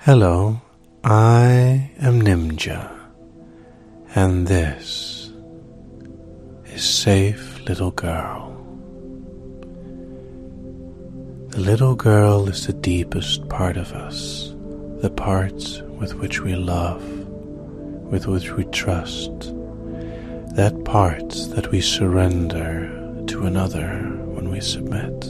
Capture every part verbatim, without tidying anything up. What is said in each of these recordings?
Hello, I am Nimja, and this is Safe Little Girl. The little girl is the deepest part of us, the parts with which we love, with which we trust, that part that we surrender to another when we submit.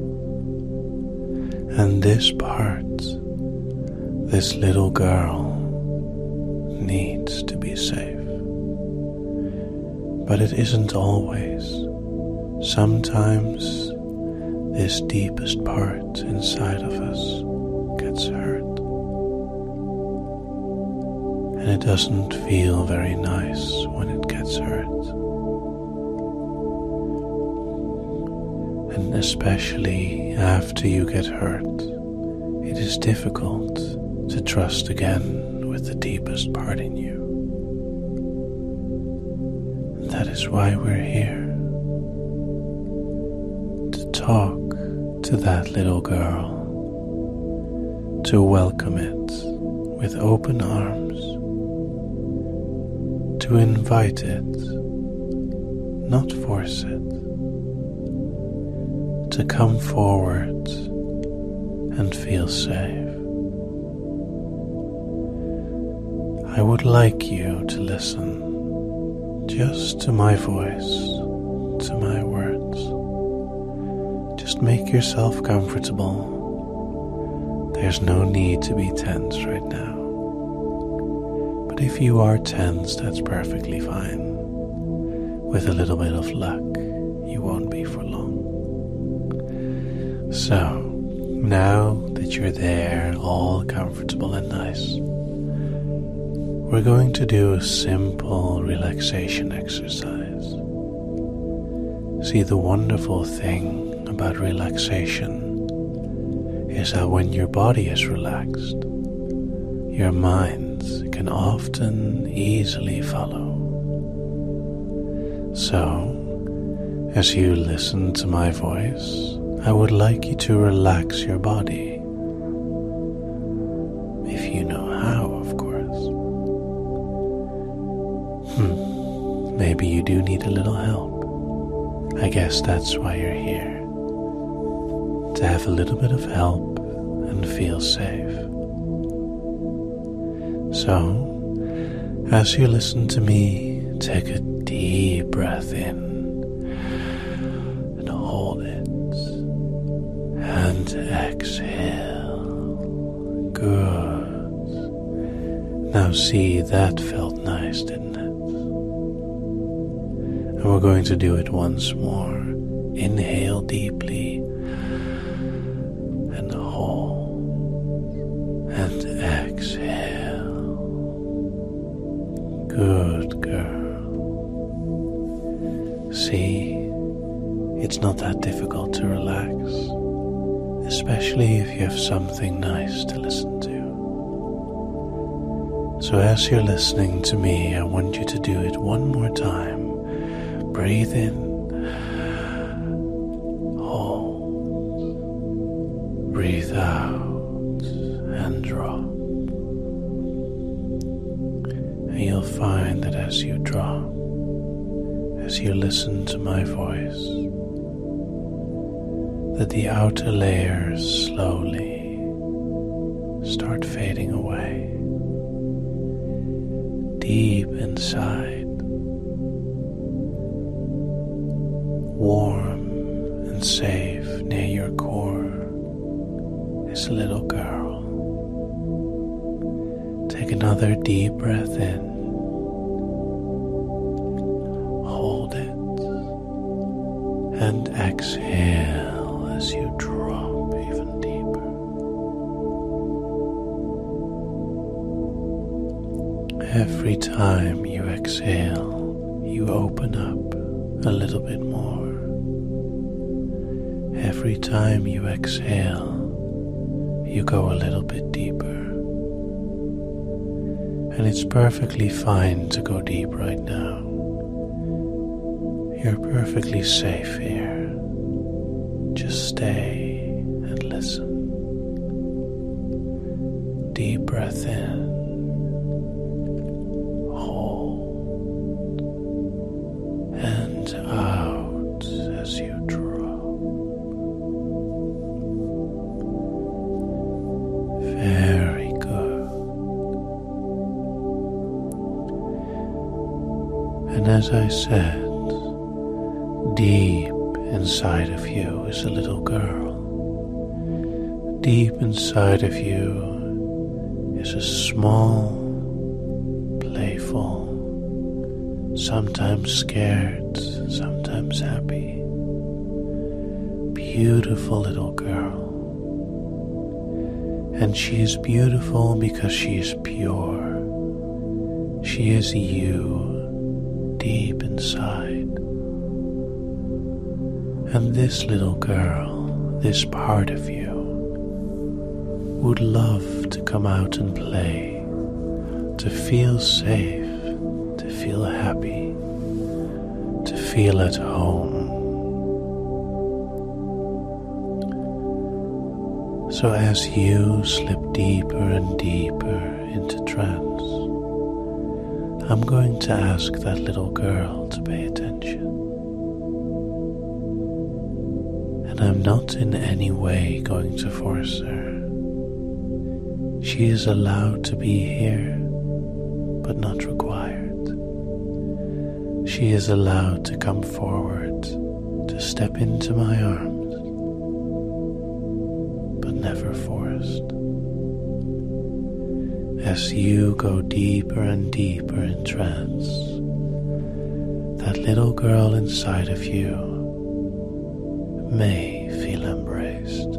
And this part, this little girl, needs to be safe. But it isn't always. Sometimes this deepest part inside of us gets hurt. And it doesn't feel very nice when it gets hurt. And especially after you get hurt, it is difficult to trust again with the deepest part in you. And that is why we're here, to talk to that little girl, to welcome it with open arms, to invite it, not force it, to come forward and feel safe. I would like you to listen just to my voice, to my words. Just make yourself comfortable. There's no need to be tense right now. But if you are tense, that's perfectly fine. With a little bit of luck, you won't be for long. So, now that you're there, all comfortable and nice, we're going to do a simple relaxation exercise. See, the wonderful thing about relaxation is that when your body is relaxed, your mind can often easily follow. So, as you listen to my voice, I would like you to relax your body. If you know how, of course. Hmm, maybe you do need a little help. I guess that's why you're here. To have a little bit of help and feel safe. So, as you listen to me, take a deep breath in and hold it. And exhale. Good. Now see, that felt nice, didn't it? And we're going to do it once more. Inhale deeply and hold and exhale. Good girl. See, it's not that difficult to relax, especially if you have something nice to listen to. So as you're listening to me, I want you to do it one more time. Breathe in, hold, breathe out, and drop. And you'll find that as you drop, as you listen to my voice, that the outer layers slowly start fading away. Deep inside, warm and safe near your core, is a little girl. Take another deep breath in. Hold it and exhale as you drop even deeper. Every time you exhale, you open up a little bit more. Every time you exhale, you go a little bit deeper. And it's perfectly fine to go deep right now. You're perfectly safe here. Just stay and listen. deep breath in. Hold. And out as you drop. Very good. And as I said, deep inside of you is a little girl. Deep inside of you is a small, playful, sometimes scared, sometimes happy, beautiful little girl. And she is beautiful because she is pure. She is you deep inside. And this little girl, this part of you, would love to come out and play, to feel safe, to feel happy, to feel at home. So as you slip deeper and deeper into trance, I'm going to ask that little girl to pay attention. And I'm not in any way going to force her. She is allowed to be here, but not required. She is allowed to come forward, to step into my arms, but never forced. As you go deeper and deeper in trance, that little girl inside of you may feel embraced.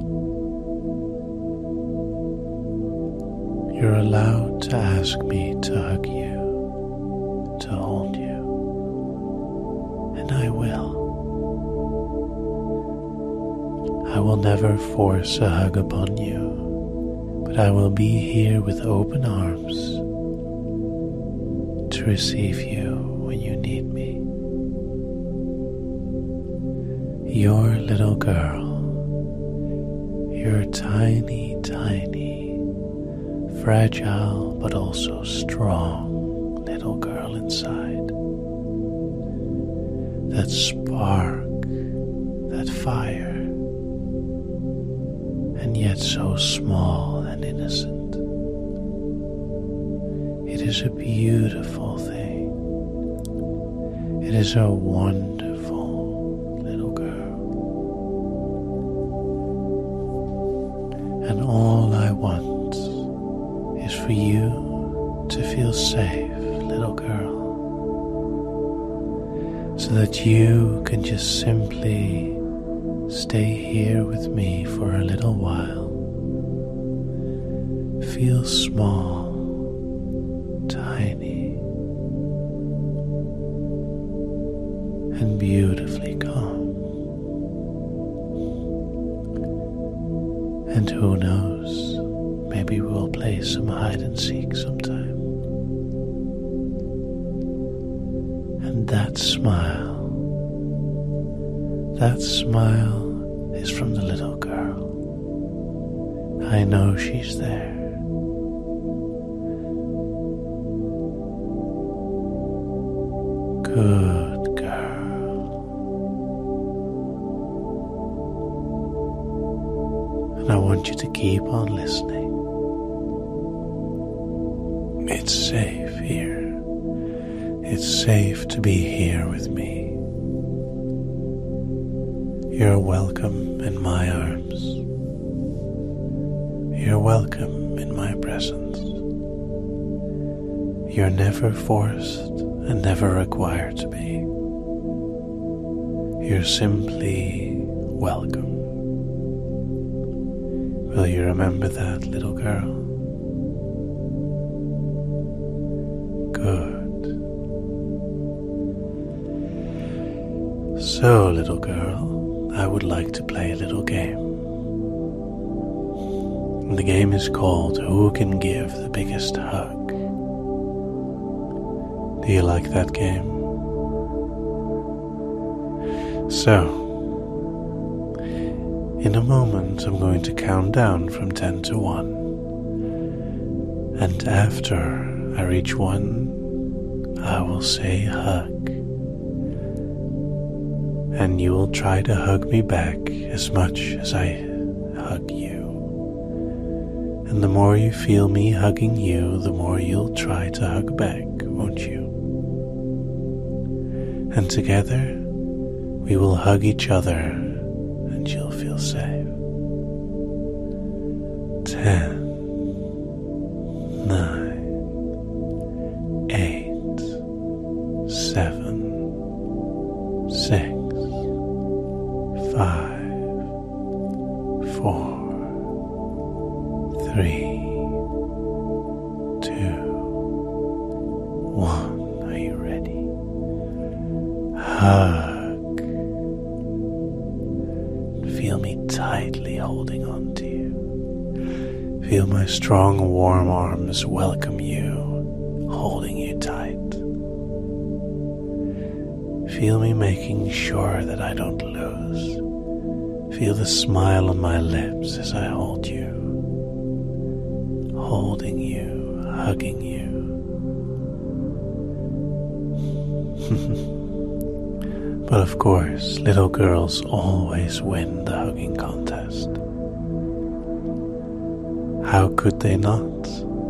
You're allowed to ask me to hug you, to hold you, and I will. I will never force a hug upon you, but I will be here with open arms to receive you when you need me. Your little girl, your tiny, tiny, fragile but also strong little girl inside. That spark, that fire, and yet so small and innocent. It is a beautiful thing. It is a wonderful little girl. And all I want is for you to feel safe, little girl, so that you can just simply stay here with me for a little while. Feel small, tiny, and beautifully calm. And who knows, maybe we'll play some hide and seek sometime. And that smile, that smile is from the little girl. I know she's there. Good girl. And I want you to keep on listening. It's safe here. It's safe to be here with me. You're welcome in my arms. You're welcome in my presence. You're never forced and never required to be. You're simply welcome. Will you remember that, little girl? Good. So, little girl, I would like to play a little game. And the game is called Who Can Give the Biggest Hug? Do you like that game? So, in a moment I'm going to count down from ten to one. And after I reach one, I will say hug. And you will try to hug me back as much as I hug you. And the more you feel me hugging you, the more you'll try to hug back, won't you? And together, we will hug each other and you'll feel safe. Ten, nine, eight, seven, six, five, four, three, two, one. Are you ready? Hug. Feel me tightly holding on to you. Feel my strong, warm arms welcome you, holding you tight. Feel me making sure that I don't lose. Feel the smile on my lips as I hold you, holding you, hugging you. But of course, little girls always win the hugging contest. How could they not?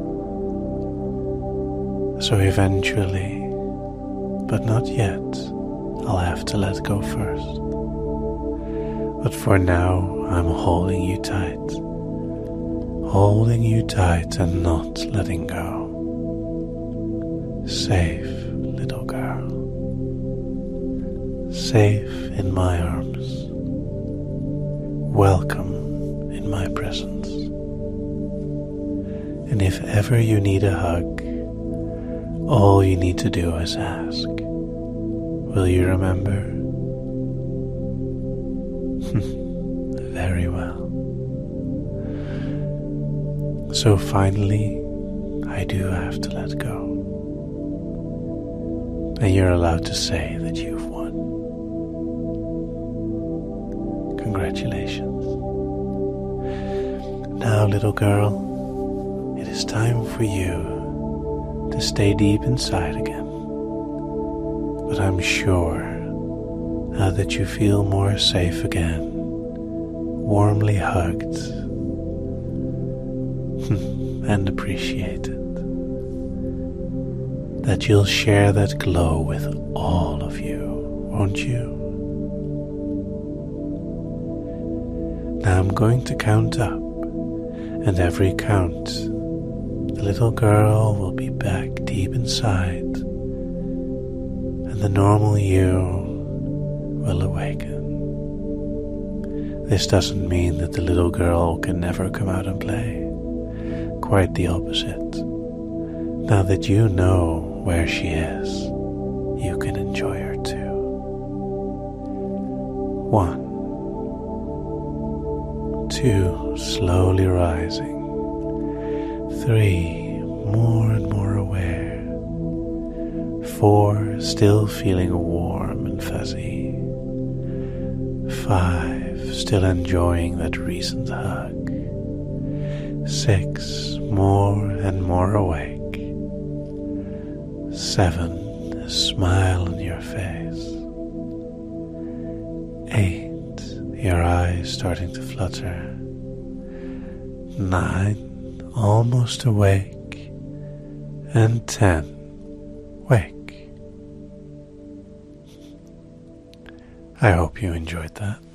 So eventually, but not yet, I'll have to let go first. But for now, I'm holding you tight, holding you tight and not letting go. Safe, little girl. Safe in my arms. Welcome in my presence. And if ever you need a hug, all you need to do is ask. Will you remember? Very well. So finally, I do have to let go. And you're allowed to say that you've won. Congratulations. Now, little girl, it is time for you to stay deep inside again. But I'm sure, now that you feel more safe again, warmly hugged and appreciated, that you'll share that glow with all of you, won't you? Now I'm going to count up, and every count, the little girl will be back deep inside, and the normal you will awaken. This doesn't mean that the little girl can never come out and play. Quite the opposite. Now that you know where she is, you can enjoy her too. One, two, slowly rising. Three, more and more aware. Four, still feeling warm and fuzzy. Five, still enjoying that recent hug. Six, more and more awake. Seven, a smile on your face. Eight, your eyes starting to flutter. Nine, almost awake. And ten, wake. I hope you enjoyed that.